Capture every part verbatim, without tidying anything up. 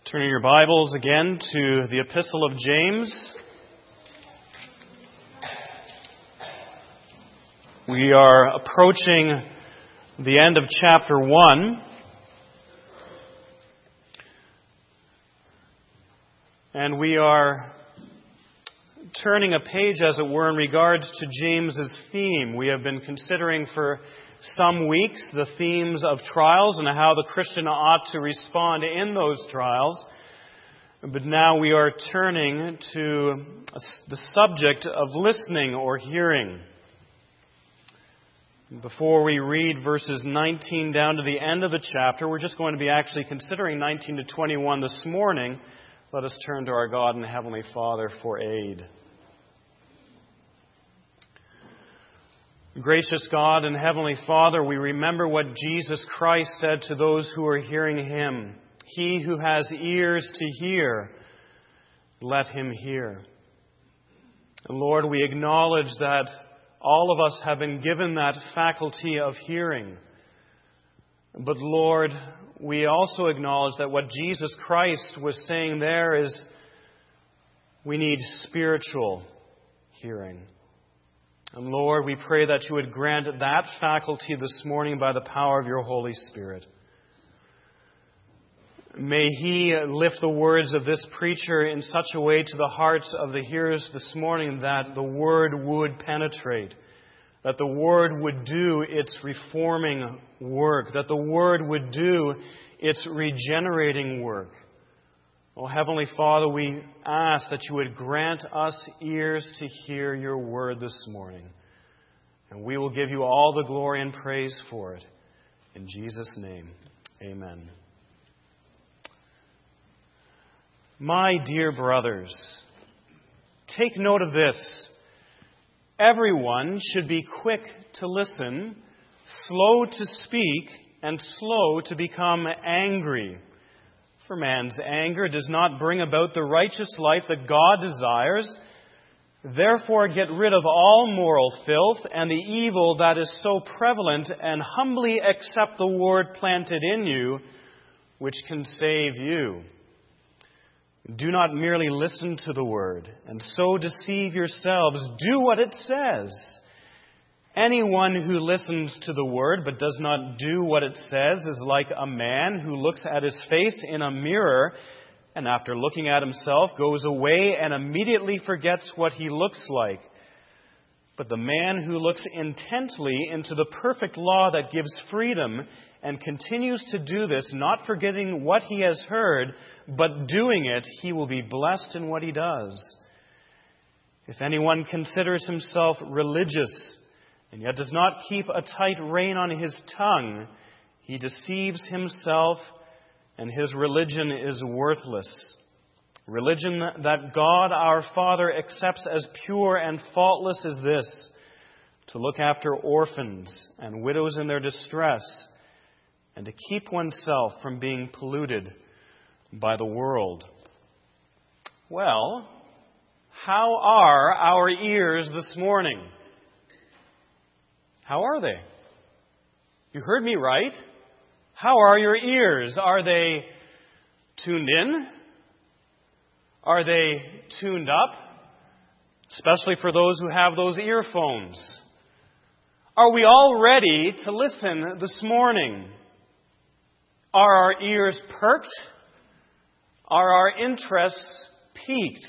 Turning your Bibles again to the Epistle of James. We are approaching the end of chapter one. And we are turning a page, as it were, in regards to James's theme. We have been considering for some weeks the themes of trials and how the Christian ought to respond in those trials. But now we are turning to the subject of listening or hearing. Before we read verses nineteen down to the end of the chapter, we're just going to be actually considering nineteen to twenty-one this morning. Let us turn to our God and Heavenly Father for aid. Gracious God and Heavenly Father, we remember what Jesus Christ said to those who are hearing Him. He who has ears to hear, let him hear. And Lord, we acknowledge that all of us have been given that faculty of hearing. But Lord, we also acknowledge that what Jesus Christ was saying there is we need spiritual hearing. And Lord, we pray that you would grant that faculty this morning by the power of your Holy Spirit. May He lift the words of this preacher in such a way to the hearts of the hearers this morning that the Word would penetrate, that the Word would do its reforming work, that the Word would do its regenerating work. Oh, Heavenly Father, we ask that you would grant us ears to hear your word this morning. And we will give you all the glory and praise for it. In Jesus' name, amen. My dear brothers, take note of this. Everyone should be quick to listen, slow to speak, and slow to become angry. For man's anger does not bring about the righteous life that God desires. Therefore, get rid of all moral filth and the evil that is so prevalent, and humbly accept the word planted in you, which can save you. Do not merely listen to the word, and so deceive yourselves. Do what it says. Anyone who listens to the word but does not do what it says is like a man who looks at his face in a mirror and after looking at himself goes away and immediately forgets what he looks like. But the man who looks intently into the perfect law that gives freedom and continues to do this, not forgetting what he has heard, but doing it, he will be blessed in what he does. If anyone considers himself religious and yet does not keep a tight rein on his tongue, he deceives himself, and his religion is worthless. Religion that God our Father accepts as pure and faultless is this: to look after orphans and widows in their distress, and to keep oneself from being polluted by the world. Well, how are our ears this morning? How are they? You heard me right. How are your ears? Are they tuned in? Are they tuned up? Especially for those who have those earphones. Are we all ready to listen this morning? Are our ears perked? Are our interests piqued?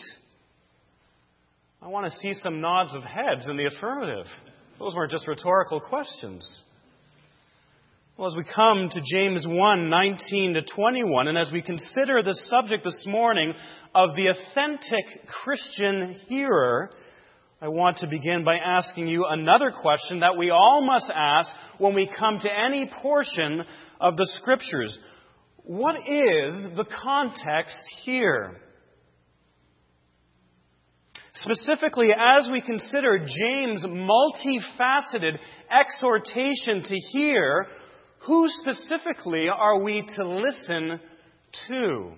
I want to see some nods of heads in the affirmative. Those weren't just rhetorical questions. Well, as we come to James one, nineteen to twenty-one, and as we consider the subject this morning of the authentic Christian hearer, I want to begin by asking you another question that we all must ask when we come to any portion of the Scriptures. What is the context here? Specifically, as we consider James' multifaceted exhortation to hear, who specifically are we to listen to?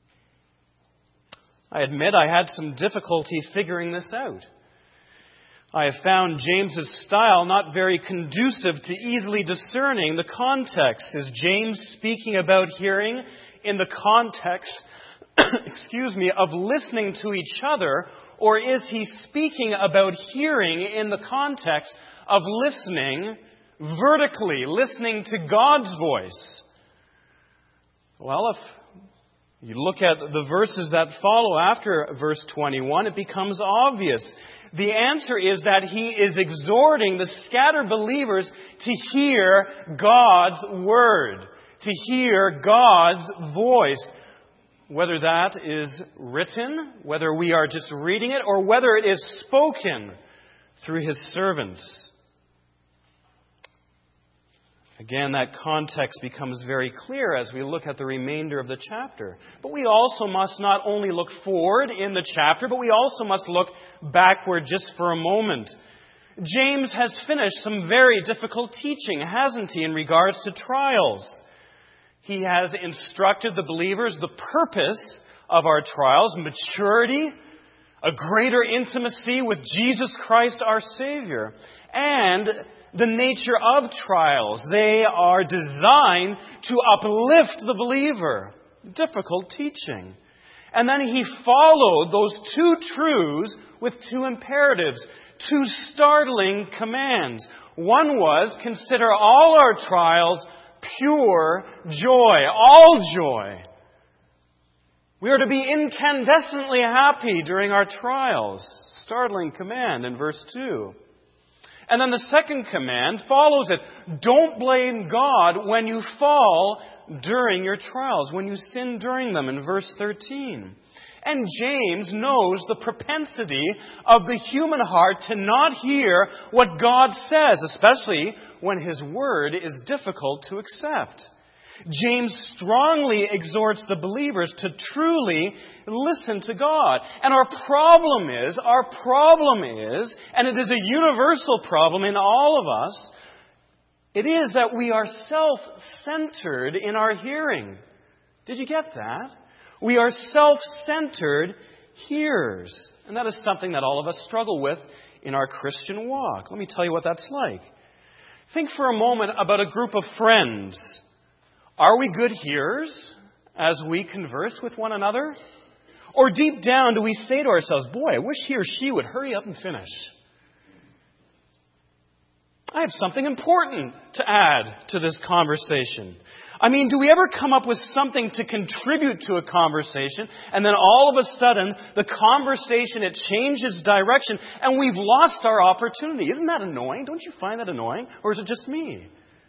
I admit I had some difficulty figuring this out. I have found James's style not very conducive to easily discerning the context. Is James speaking about hearing in the context, excuse me, of listening to each other, or is he speaking about hearing in the context of listening vertically, listening to God's voice? Well, if you look at the verses that follow after verse twenty-one, it becomes obvious. The answer is that he is exhorting the scattered believers to hear God's word, to hear God's voice, whether that is written, whether we are just reading it, or whether it is spoken through his servants. Again, that context becomes very clear as we look at the remainder of the chapter. But we also must not only look forward in the chapter, but we also must look backward just for a moment. James has finished some very difficult teaching, hasn't he, in regards to trials? He has instructed the believers the purpose of our trials, maturity, a greater intimacy with Jesus Christ our Savior, and the nature of trials. They are designed to uplift the believer. Difficult teaching. And then he followed those two truths with two imperatives, two startling commands. One was, consider all our trials pure joy, all joy. We are to be incandescently happy during our trials. Startling command in verse two. And then the second command follows it. Don't blame God when you fall during your trials, when you sin during them, in verse thirteen. And James knows the propensity of the human heart to not hear what God says, especially when His word is difficult to accept. James strongly exhorts the believers to truly listen to God. And our problem is, our problem is, and it is a universal problem in all of us, it is that we are self-centered in our hearing. Did you get that? We are self-centered hearers. And that is something that all of us struggle with in our Christian walk. Let me tell you what that's like. Think for a moment about a group of friends. Are we good hearers as we converse with one another? Or deep down do we say to ourselves, boy, I wish he or she would hurry up and finish. I have something important to add to this conversation. I mean, do we ever come up with something to contribute to a conversation, and then all of a sudden the conversation, it changes direction, and we've lost our opportunity? Isn't that annoying? Don't you find that annoying? Or is it just me?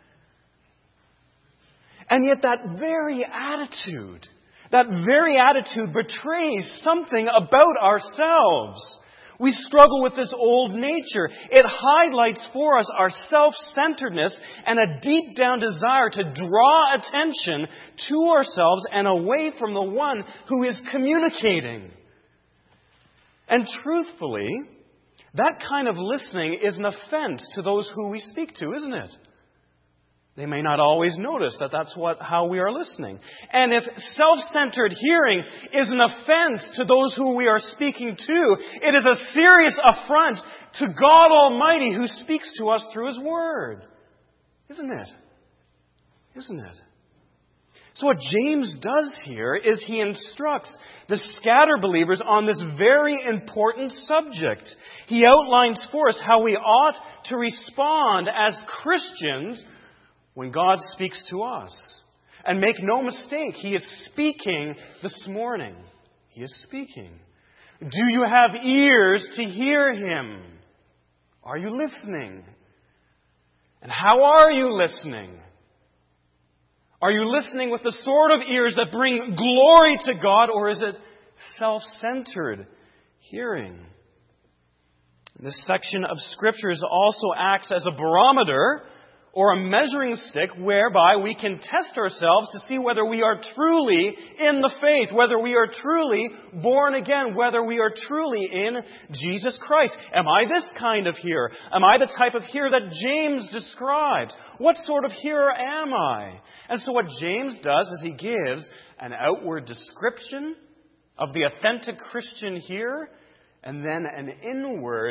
And yet that very attitude, that very attitude betrays something about ourselves. We struggle with this old nature. It highlights for us our self-centeredness and a deep down desire to draw attention to ourselves and away from the one who is communicating. And truthfully, that kind of listening is an offense to those who we speak to, isn't it? They may not always notice that that's what how we are listening. And if self-centered hearing is an offense to those who we are speaking to, it is a serious affront to God Almighty who speaks to us through His Word. Isn't it? Isn't it? So what James does here is he instructs the scattered believers on this very important subject. He outlines for us how we ought to respond as Christians when God speaks to us. And make no mistake, He is speaking this morning. He is speaking. Do you have ears to hear Him? Are you listening? And how are you listening? Are you listening with the sort of ears that bring glory to God, or is it self-centered hearing? This section of Scriptures also acts as a barometer or a measuring stick whereby we can test ourselves to see whether we are truly in the faith, whether we are truly born again, whether we are truly in Jesus Christ. Am I this kind of hearer? Am I the type of hearer that James describes? What sort of hearer am I? And so what James does is he gives an outward description of the authentic Christian hearer, and then an inward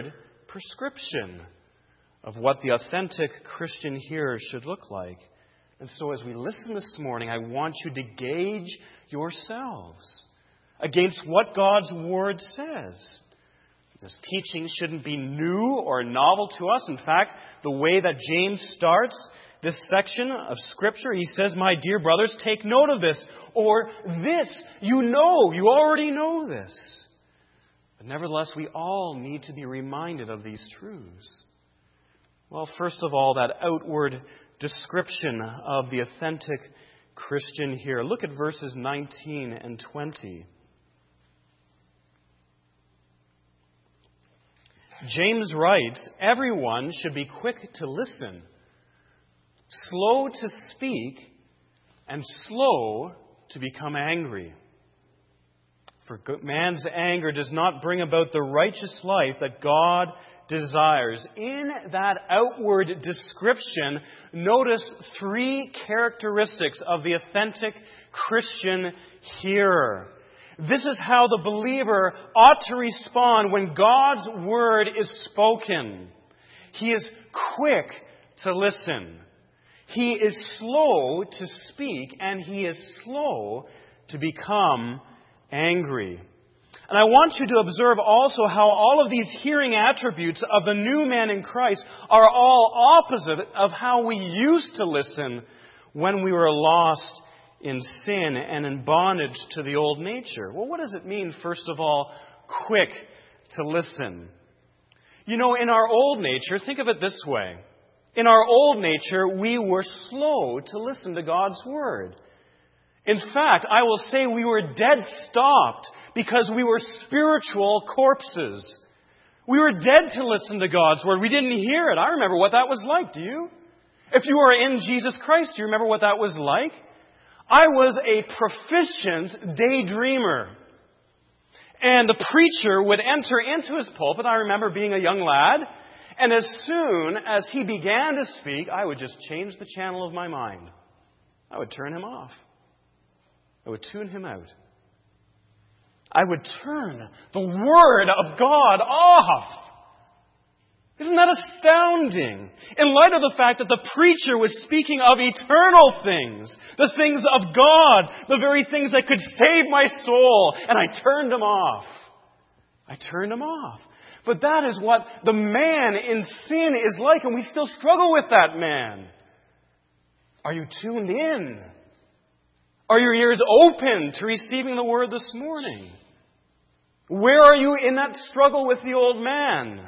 prescription of what the authentic Christian hearer should look like. And so as we listen this morning, I want you to gauge yourselves against what God's Word says. This teaching shouldn't be new or novel to us. In fact, the way that James starts this section of Scripture, he says, "My dear brothers, take note of this," or "this, you know, you already know this." But nevertheless, we all need to be reminded of these truths. Well, first of all, that outward description of the authentic Christian here. Look at verses nineteen and twenty. James writes, "Everyone should be quick to listen, slow to speak, and slow to become angry. For man's anger does not bring about the righteous life that God desires." In that outward description, notice three characteristics of the authentic Christian hearer. This is how the believer ought to respond when God's Word is spoken. He is quick to listen. He is slow to speak, and he is slow to become angry. And I want you to observe also how all of these hearing attributes of the new man in Christ are all opposite of how we used to listen when we were lost in sin and in bondage to the old nature. Well, what does it mean, first of all, quick to listen? You know, in our old nature, think of it this way. In our old nature, we were slow to listen to God's Word. In fact, I will say we were dead stopped because we were spiritual corpses. We were dead to listen to God's Word. We didn't hear it. I remember what that was like. Do you? If you were in Jesus Christ, do you remember what that was like? I was a proficient daydreamer. And the preacher would enter into his pulpit. I remember being a young lad. And as soon as he began to speak, I would just change the channel of my mind. I would turn him off. I would tune him out. I would turn the Word of God off. Isn't that astounding? In light of the fact that the preacher was speaking of eternal things, the things of God, the very things that could save my soul, and I turned him off. I turned him off. But that is what the man in sin is like, and we still struggle with that man. Are you tuned in? Are your ears open to receiving the Word this morning? Where are you in that struggle with the old man?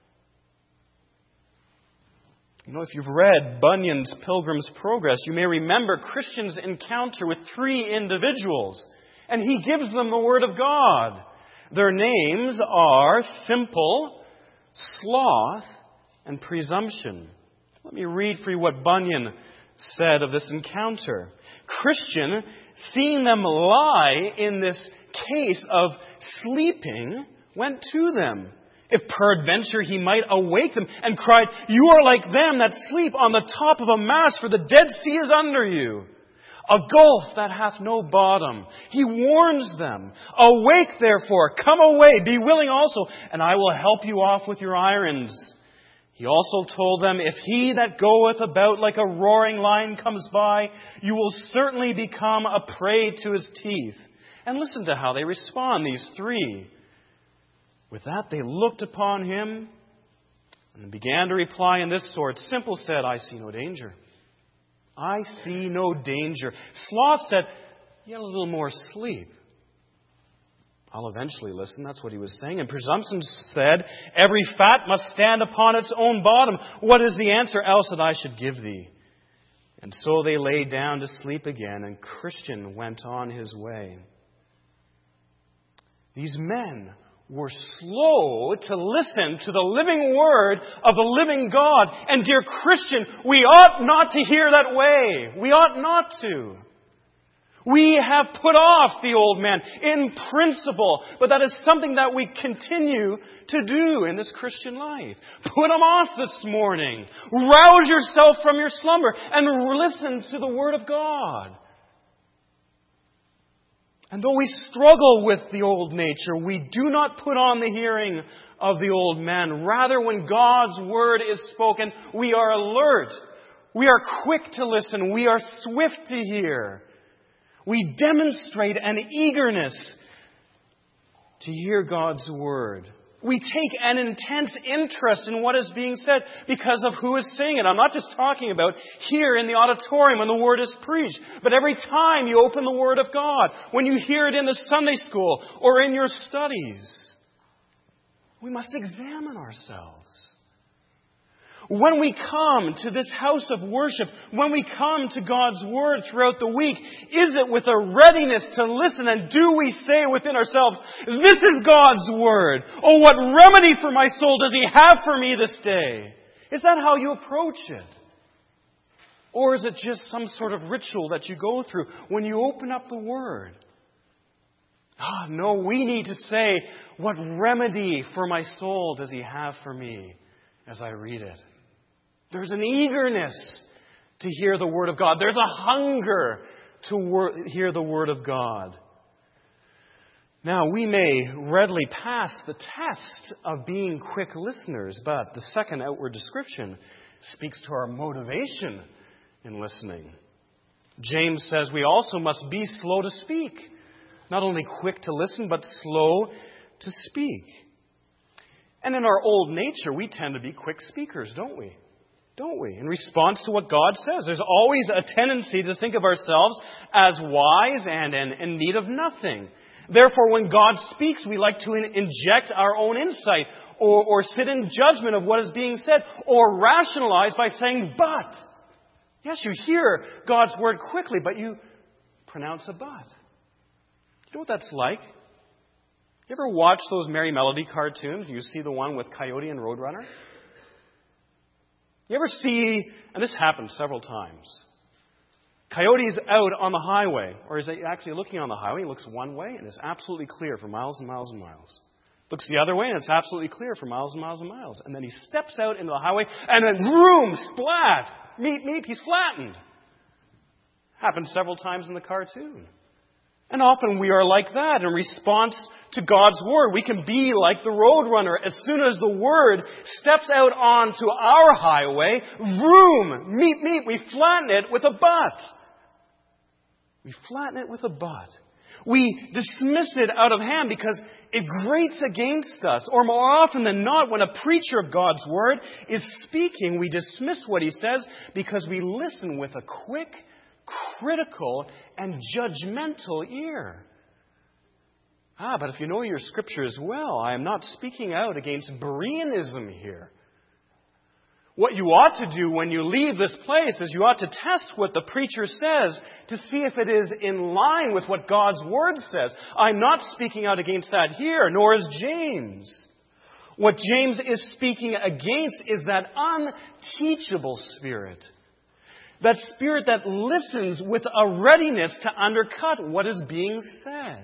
You know, if you've read Bunyan's Pilgrim's Progress, you may remember Christian's encounter with three individuals, and he gives them the Word of God. Their names are Simple, Sloth, and Presumption. Let me read for you what Bunyan said of this encounter. Christian, seeing them lie in this case of sleeping, went to them, if peradventure he might awake them, and cried, "You are like them that sleep on the top of a mast, for the Dead Sea is under you, a gulf that hath no bottom." He warns them, "Awake therefore, come away, be willing also, and I will help you off with your irons." He also told them, "If he that goeth about like a roaring lion comes by, you will certainly become a prey to his teeth." And listen to how they respond, these three. With that, they looked upon him and began to reply in this sort. Simple said, "I see no danger. I see no danger." Sloth said, "You had a little more sleep." "I'll eventually listen." That's what he was saying. And Presumption said, "Every fat must stand upon its own bottom. What is the answer else that I should give thee?" And so they lay down to sleep again, and Christian went on his way. These men were slow to listen to the living Word of the living God. And dear Christian, we ought not to hear that way. We ought not to. We have put off the old man in principle, but that is something that we continue to do in this Christian life. Put him off this morning. Rouse yourself from your slumber and listen to the Word of God. And though we struggle with the old nature, we do not put on the hearing of the old man. Rather, when God's word is spoken, we are alert. We are quick to listen. We are swift to hear. We demonstrate an eagerness to hear God's word. We take an intense interest in what is being said because of who is saying it. I'm not just talking about here in the auditorium when the word is preached, but every time you open the word of God, when you hear it in the Sunday school or in your studies. We must examine ourselves. When we come to this house of worship, when we come to God's word throughout the week, is it with a readiness to listen? And do we say within ourselves, this is God's word. Oh, what remedy for my soul does He have for me this day? Is that how you approach it? Or is it just some sort of ritual that you go through when you open up the word? Ah, no, we need to say, what remedy for my soul does He have for me as I read it? There's an eagerness to hear the Word of God. There's a hunger to wor- hear the Word of God. Now, we may readily pass the test of being quick listeners, but the second outward description speaks to our motivation in listening. James says we also must be slow to speak. Not only quick to listen, but slow to speak. And in our old nature, we tend to be quick speakers, don't we? Don't we? In response to what God says. There's always a tendency to think of ourselves as wise and in need of nothing. Therefore, when God speaks, we like to inject our own insight or, or sit in judgment of what is being said or rationalize by saying, but. Yes, you hear God's word quickly, but you pronounce a but. You know what that's like? You ever watch those Merry Melody cartoons? You see the one with Coyote and Roadrunner? You ever see, and this happens several times, Coyote's out on the highway, or is he actually looking on the highway? He looks one way and it's absolutely clear for miles and miles and miles. Looks the other way and it's absolutely clear for miles and miles and miles. And then he steps out into the highway and then vroom, splat, meep, meep, he's flattened. Happened several times in the cartoon. And often we are like that in response to God's word. We can be like the roadrunner. As soon as the word steps out onto our highway, vroom, meep, meep, we flatten it with a but. We flatten it with a but. We dismiss it out of hand because it grates against us. Or more often than not, when a preacher of God's word is speaking, we dismiss what he says because we listen with a quick, critical, and judgmental ear. Ah, but if you know your scriptures well, I am not speaking out against Bereanism here. What you ought to do when you leave this place is you ought to test what the preacher says to see if it is in line with what God's word says. I'm not speaking out against that here, nor is James. What James is speaking against is that unteachable spirit. That spirit that listens with a readiness to undercut what is being said.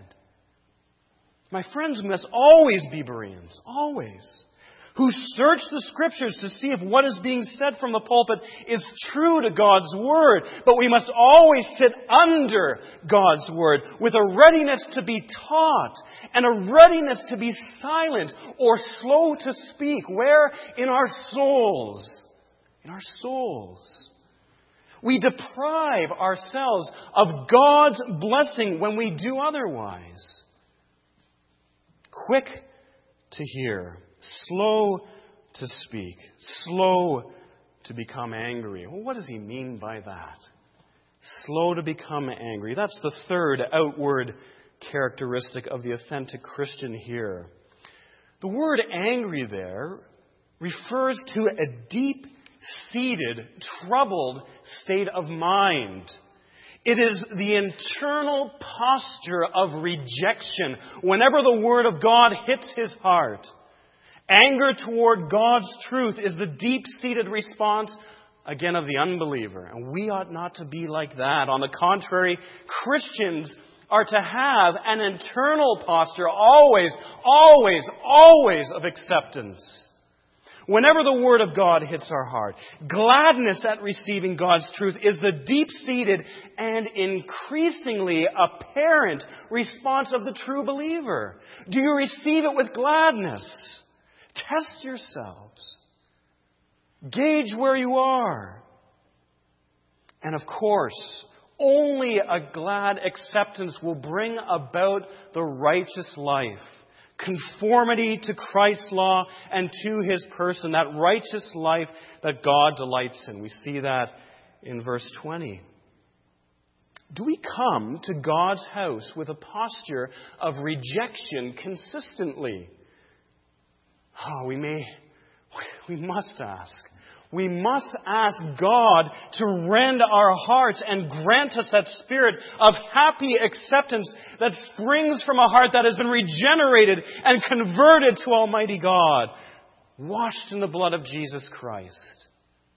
My friends, we must always be Bereans, always, who search the Scriptures to see if what is being said from the pulpit is true to God's Word. But we must always sit under God's Word with a readiness to be taught and a readiness to be silent or slow to speak. Where? In our souls. In our souls. We deprive ourselves of God's blessing when we do otherwise. Quick to hear, slow to speak, slow to become angry. Well, what does he mean by that? Slow to become angry. That's the third outward characteristic of the authentic Christian here. The word angry there refers to a deep-seated, troubled state of mind. It is the internal posture of rejection whenever the Word of God hits his heart. Anger toward God's truth is the deep-seated response, again, of the unbeliever. And we ought not to be like that. On the contrary, Christians are to have an internal posture always, always, always of acceptance. Whenever the Word of God hits our heart, gladness at receiving God's truth is the deep-seated and increasingly apparent response of the true believer. Do you receive it with gladness? Test yourselves. Gauge where you are. And of course, only a glad acceptance will bring about the righteous life. Conformity to Christ's law and to His person, that righteous life that God delights in. We see that in verse twenty. Do we come to God's house with a posture of rejection consistently? Oh, we may, we must ask. We must ask God to rend our hearts and grant us that spirit of happy acceptance that springs from a heart that has been regenerated and converted to Almighty God, washed in the blood of Jesus Christ.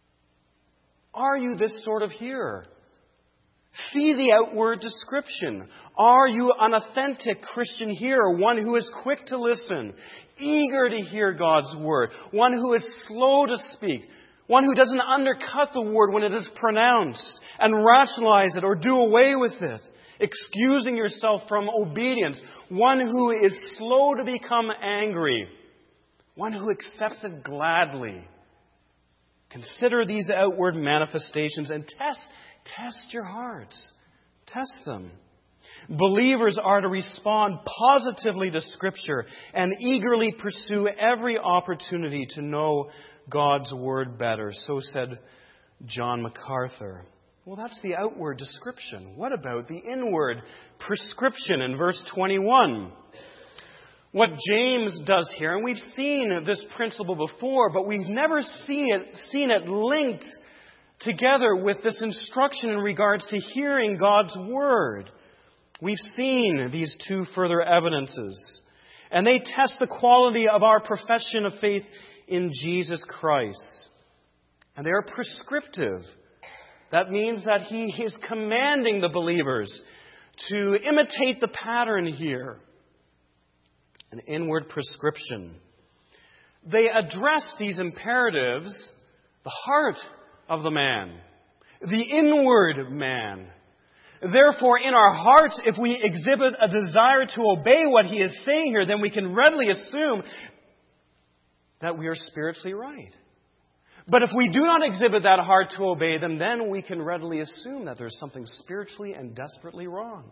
Are you this sort of hearer? See the outward description. Are you an authentic Christian hearer, one who is quick to listen, eager to hear God's word, one who is slow to speak, one who doesn't undercut the word when it is pronounced and rationalize it or do away with it, excusing yourself from obedience, one who is slow to become angry, one who accepts it gladly? Consider these outward manifestations and test, test your hearts. Test them. Believers are to respond positively to Scripture and eagerly pursue every opportunity to know God's Word better. So said John MacArthur. Well, that's the outward description. What about the inward prescription in verse twenty-one? What James does here, and we've seen this principle before, but we've never see it, seen it linked together with this instruction in regards to hearing God's Word. We've seen these two further evidences, and they test the quality of our profession of faith in Jesus Christ. And they are prescriptive. That means that He is commanding the believers to imitate the pattern here. An inward prescription. They address these imperatives, the heart of the man, the inward man. Therefore, in our hearts, if we exhibit a desire to obey what He is saying here, then we can readily assume that we are spiritually right. But if we do not exhibit that heart to obey them, then we can readily assume that there's something spiritually and desperately wrong.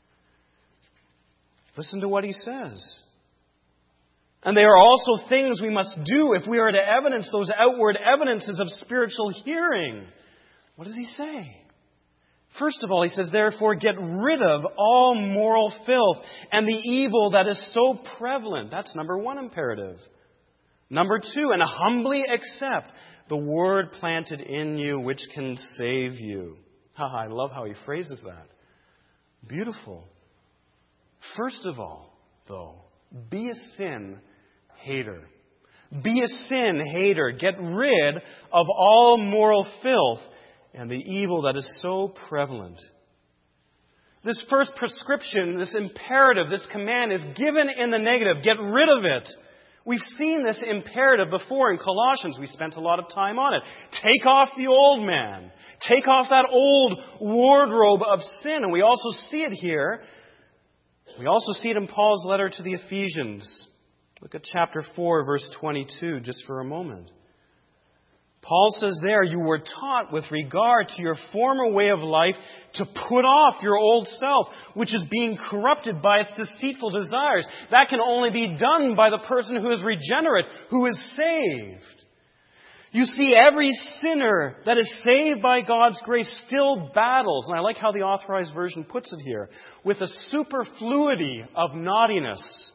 Listen to what he says. And they are also things we must do if we are to evidence those outward evidences of spiritual hearing. What does he say? First of all, he says, therefore, get rid of all moral filth and the evil that is so prevalent. That's number one imperative. Number two, and humbly accept the word planted in you which can save you. I love how he phrases that. Beautiful. First of all, though, be a sin hater. Be a sin hater. Get rid of all moral filth and the evil that is so prevalent. This first prescription, this imperative, this command is given in the negative. Get rid of it. We've seen this imperative before in Colossians. We spent a lot of time on it. Take off the old man. Take off that old wardrobe of sin. And we also see it here. We also see it in Paul's letter to the Ephesians. Look at chapter four, verse twenty-two, just for a moment. Paul says there, you were taught with regard to your former way of life to put off your old self, which is being corrupted by its deceitful desires. That can only be done by the person who is regenerate, who is saved. You see, every sinner that is saved by God's grace still battles, and I like how the Authorized Version puts it here, with a superfluity of naughtiness,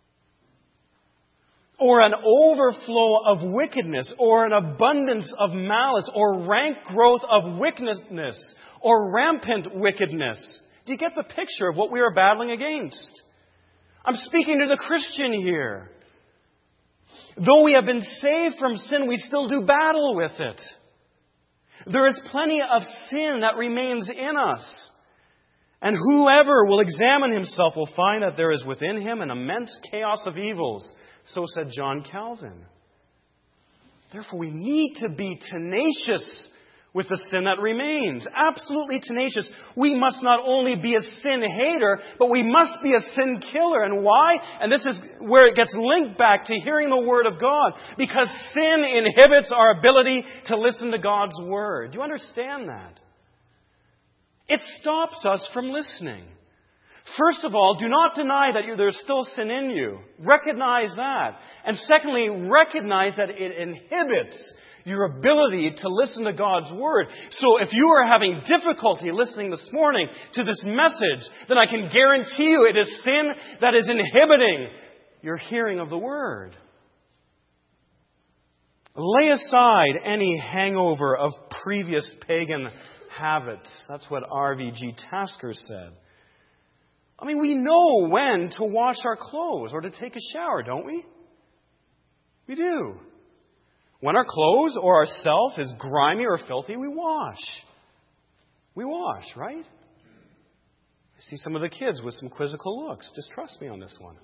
or an overflow of wickedness, or an abundance of malice, or rank growth of wickedness, or rampant wickedness. Do you get the picture of what we are battling against? I'm speaking to the Christian here. Though we have been saved from sin, we still do battle with it. There is plenty of sin that remains in us. And whoever will examine himself will find that there is within him an immense chaos of evils. So said John Calvin. Therefore, we need to be tenacious with the sin that remains. Absolutely tenacious. We must not only be a sin hater, but we must be a sin killer. And why? And this is where it gets linked back to hearing the Word of God. Because sin inhibits our ability to listen to God's Word. Do you understand that? It stops us from listening. First of all, do not deny that there's still sin in you. Recognize that. And secondly, recognize that it inhibits your ability to listen to God's Word. So if you are having difficulty listening this morning to this message, then I can guarantee you it is sin that is inhibiting your hearing of the Word. Lay aside any hangover of previous pagan habits. That's what R V G Tasker said. I mean, we know when to wash our clothes or to take a shower, don't we? We do. When our clothes or our self is grimy or filthy, we wash. We wash, right? I see some of the kids with some quizzical looks. Just trust me on this one.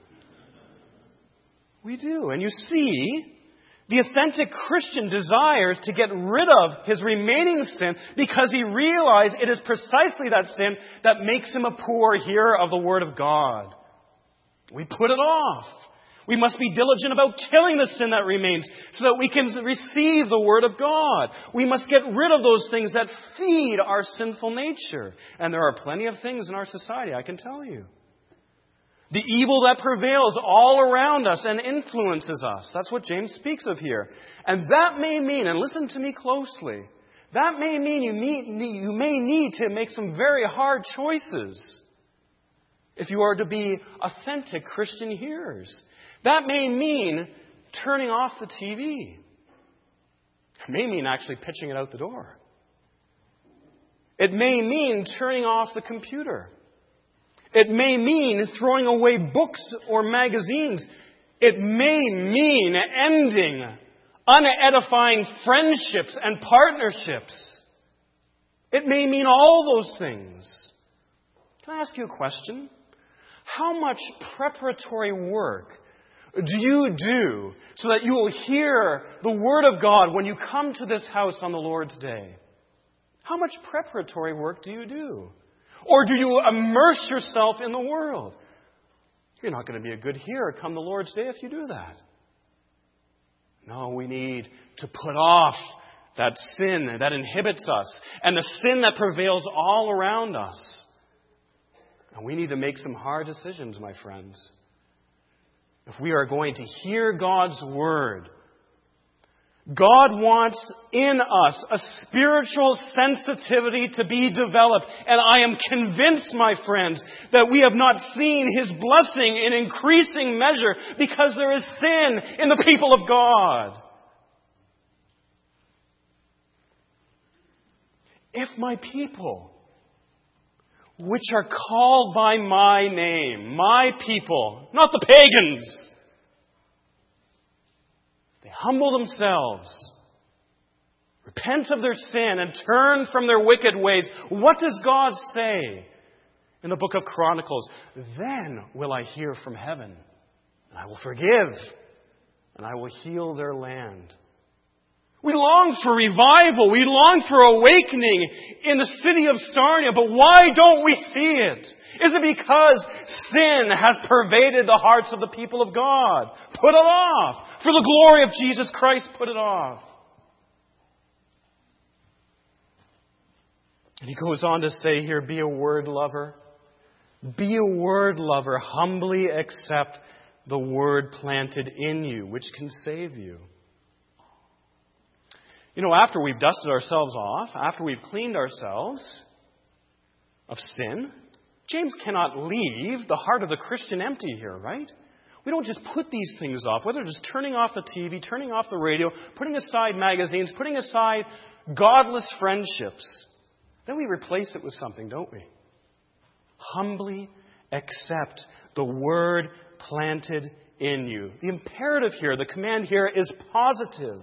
We do. And you see, the authentic Christian desires to get rid of his remaining sin because he realized it is precisely that sin that makes him a poor hearer of the Word of God. We put it off. We must be diligent about killing the sin that remains so that we can receive the Word of God. We must get rid of those things that feed our sinful nature. And there are plenty of things in our society, I can tell you. The evil that prevails all around us and influences us. That's what James speaks of here. And that may mean, and listen to me closely, that may mean you, need, you may need to make some very hard choices if you are to be authentic Christian hearers. That may mean turning off the T V. It may mean actually pitching it out the door. It may mean turning off the computer. It may mean throwing away books or magazines. It may mean ending unedifying friendships and partnerships. It may mean all those things. Can I ask you a question? How much preparatory work do you do so that you will hear the Word of God when you come to this house on the Lord's Day? How much preparatory work do you do? Or do you immerse yourself in the world? You're not going to be a good hearer come the Lord's Day if you do that. No, we need to put off that sin that inhibits us and the sin that prevails all around us. And we need to make some hard decisions, my friends. If we are going to hear God's Word, God wants in us a spiritual sensitivity to be developed. And I am convinced, my friends, that we have not seen His blessing in increasing measure because there is sin in the people of God. If my people, which are called by my name, my people, not the pagans, they humble themselves, repent of their sin, and turn from their wicked ways. What does God say in the book of Chronicles? Then will I hear from heaven, and I will forgive, and I will heal their land. We long for revival. We long for awakening in the city of Sarnia. But why don't we see it? Is it because sin has pervaded the hearts of the people of God? Put it off. For the glory of Jesus Christ, put it off. And he goes on to say here, be a word lover. Be a word lover. Humbly accept the word planted in you, which can save you. You know, after we've dusted ourselves off, after we've cleaned ourselves of sin, James cannot leave the heart of the Christian empty here, right? We don't just put these things off, whether it's turning off the T V, turning off the radio, putting aside magazines, putting aside godless friendships. Then we replace it with something, don't we? Humbly accept the word planted in you. The imperative here, the command here is positive.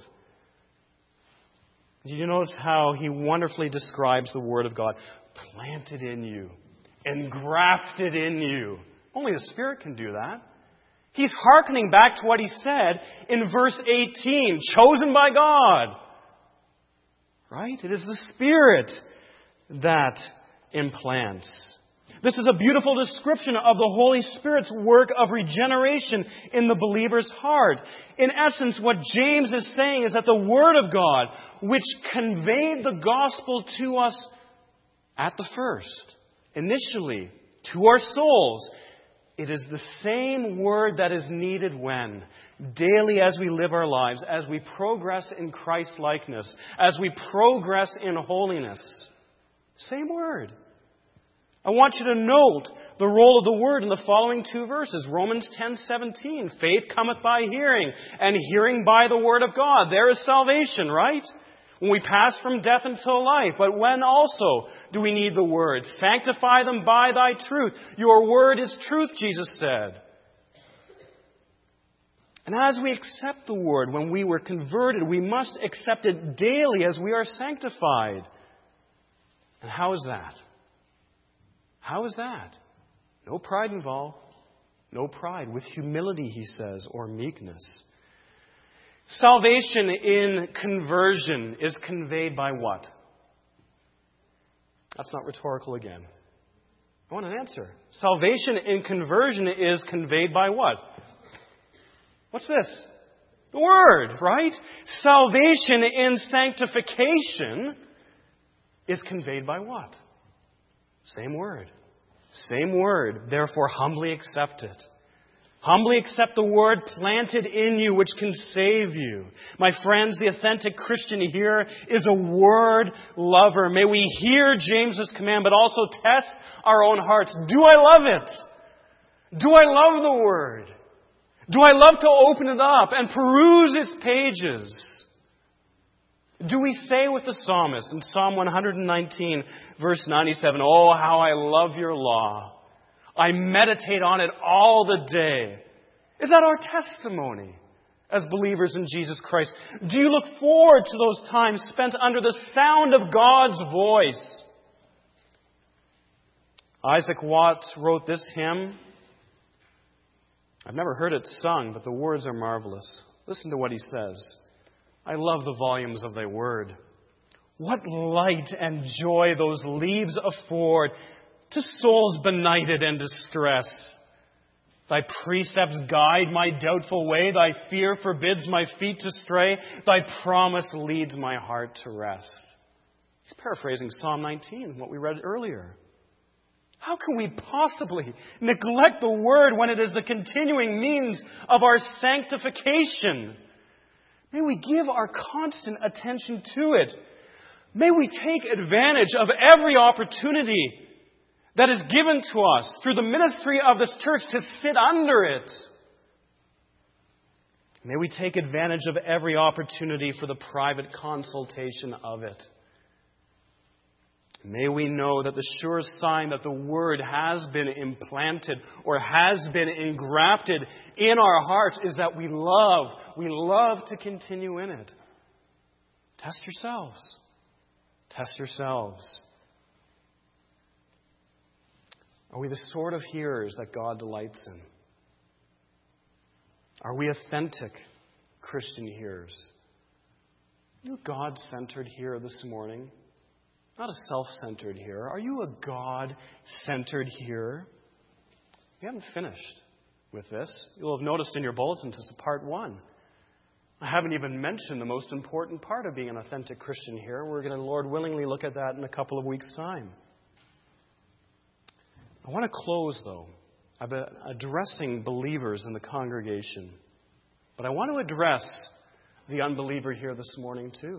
Did you notice how he wonderfully describes the Word of God? Planted in you. Engrafted in you. Only the Spirit can do that. He's hearkening back to what he said in verse eighteen, chosen by God. Right? It is the Spirit that implants. This is a beautiful description of the Holy Spirit's work of regeneration in the believer's heart. In essence, what James is saying is that the Word of God, which conveyed the gospel to us at the first, initially, to our souls, it is the same Word that is needed when? Daily as we live our lives, as we progress in Christ-likeness, as we progress in holiness. Same Word. I want you to note the role of the Word in the following two verses. Romans ten seventeen. Faith cometh by hearing, and hearing by the Word of God. There is salvation, right? When we pass from death until life. But when also do we need the Word? Sanctify them by thy truth. Your Word is truth, Jesus said. And as we accept the Word, when we were converted, we must accept it daily as we are sanctified. And how is that? How is that? No pride involved. No pride. With humility, he says, or meekness. Salvation in conversion is conveyed by what? That's not rhetorical again. I want an answer. Salvation in conversion is conveyed by what? What's this? The Word, right? Salvation in sanctification is conveyed by what? Same Word. Same Word. Therefore, humbly accept it. Humbly accept the Word planted in you, which can save you. My friends, the authentic Christian here is a Word lover. May we hear James's command, but also test our own hearts. Do I love it? Do I love the Word? Do I love to open it up and peruse its pages? Do we say with the psalmist in Psalm one nineteen, verse ninety-seven, oh, how I love your law. I meditate on it all the day. Is that our testimony as believers in Jesus Christ? Do you look forward to those times spent under the sound of God's voice? Isaac Watts wrote this hymn. I've never heard it sung, but the words are marvelous. Listen to what he says. I love the volumes of thy word. What light and joy those leaves afford to souls benighted and distressed. Thy precepts guide my doubtful way. Thy fear forbids my feet to stray. Thy promise leads my heart to rest. He's paraphrasing Psalm nineteen, what we read earlier. How can we possibly neglect the Word when it is the continuing means of our sanctification? May we give our constant attention to it. May we take advantage of every opportunity that is given to us through the ministry of this church to sit under it. May we take advantage of every opportunity for the private consultation of it. May we know that the sure sign that the Word has been implanted or has been engrafted in our hearts is that we love, we love to continue in it. Test yourselves. Test yourselves. Are we the sort of hearers that God delights in? Are we authentic Christian hearers? Are you God-centered here this morning? Not a self-centered hearer. Are you a God-centered hearer? We haven't finished with this. You'll have noticed in your bulletins it's a part one. I haven't even mentioned the most important part of being an authentic Christian hearer. We're going to, Lord willingly, look at that in a couple of weeks' time. I want to close, though. I've been addressing believers in the congregation. But I want to address the unbeliever here this morning, too.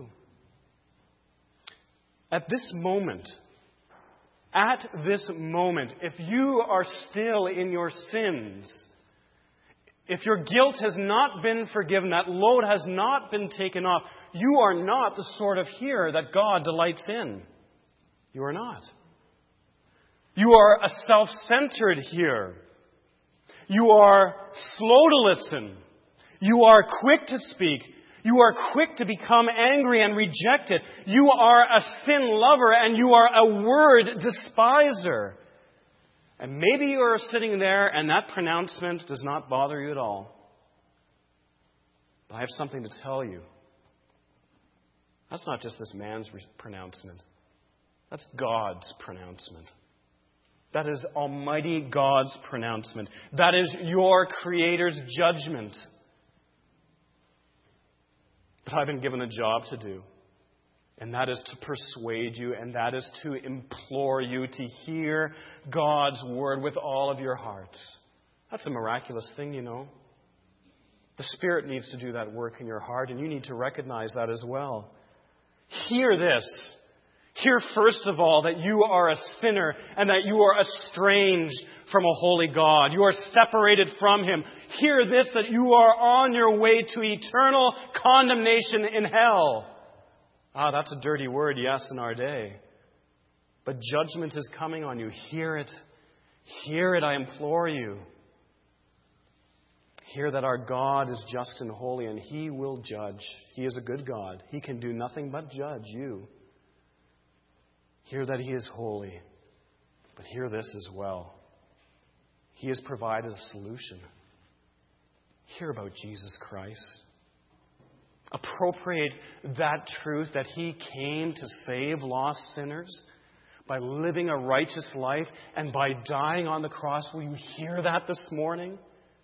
At this moment, at this moment, if you are still in your sins, if your guilt has not been forgiven, that load has not been taken off, you are not the sort of hearer that God delights in. You are not. You are a self-centered hearer. You are slow to listen. You are quick to speak. You are quick to become angry and reject it. You are a sin lover and you are a word despiser. And maybe you are sitting there and that pronouncement does not bother you at all. But I have something to tell you. That's not just this man's pronouncement. That's God's pronouncement. That is Almighty God's pronouncement. That is your Creator's judgment. But I've been given a job to do. And that is to persuade you, and that is to implore you to hear God's word with all of your hearts. That's a miraculous thing, you know. The Spirit needs to do that work in your heart, and you need to recognize that as well. Hear this. Hear, first of all, that you are a sinner and that you are estranged from a holy God. You are separated from Him. Hear this, that you are on your way to eternal condemnation in hell. Ah, that's a dirty word, yes, in our day. But judgment is coming on you. Hear it. Hear it, I implore you. Hear that our God is just and holy, and He will judge. He is a good God. He can do nothing but judge you. Hear that He is holy. But hear this as well. He has provided a solution. Hear about Jesus Christ. Appropriate that truth that He came to save lost sinners by living a righteous life and by dying on the cross. Will you hear that this morning?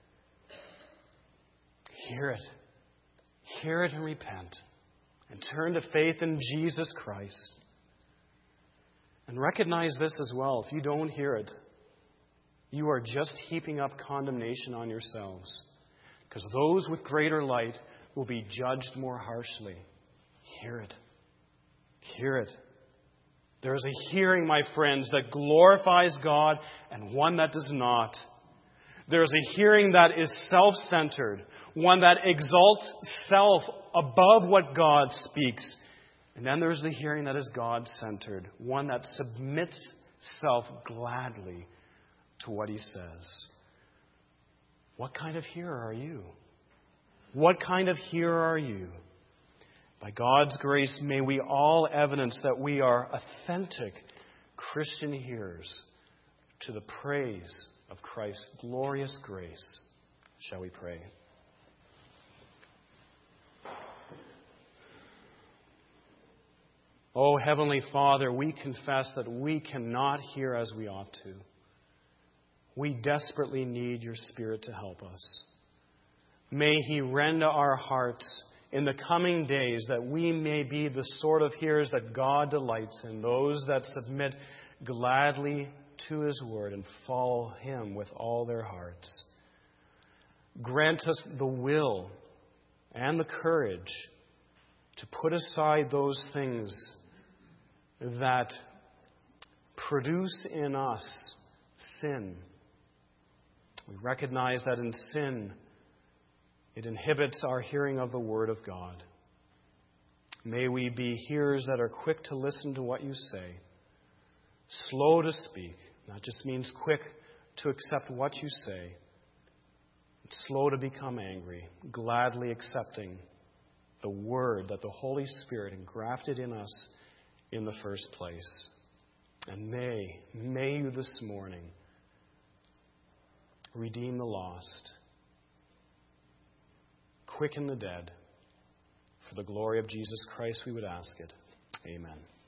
Hear it. Hear it and repent. And turn to faith in Jesus Christ. And recognize this as well. If you don't hear it, you are just heaping up condemnation on yourselves. Because those with greater light will be judged more harshly. Hear it. Hear it. There is a hearing, my friends, that glorifies God and one that does not. There is a hearing that is self-centered, one that exalts self above what God speaks. And then there's the hearing that is God-centered, one that submits self gladly to what He says. What kind of hearer are you? What kind of hearer are you? By God's grace, may we all evidence that we are authentic Christian hearers to the praise of Christ's glorious grace. Shall we pray? Oh, Heavenly Father, we confess that we cannot hear as we ought to. We desperately need Your Spirit to help us. May He rend our hearts in the coming days that we may be the sort of hearers that God delights in, those that submit gladly to His Word and follow Him with all their hearts. Grant us the will and the courage to put aside those things that produce in us sin. We recognize that in sin, it inhibits our hearing of the Word of God. May we be hearers that are quick to listen to what You say, slow to speak. That just means quick to accept what You say, slow to become angry, gladly accepting the Word that the Holy Spirit engrafted in us in the first place. And may, may You this morning redeem the lost, quicken the dead. For the glory of Jesus Christ, we would ask it. Amen.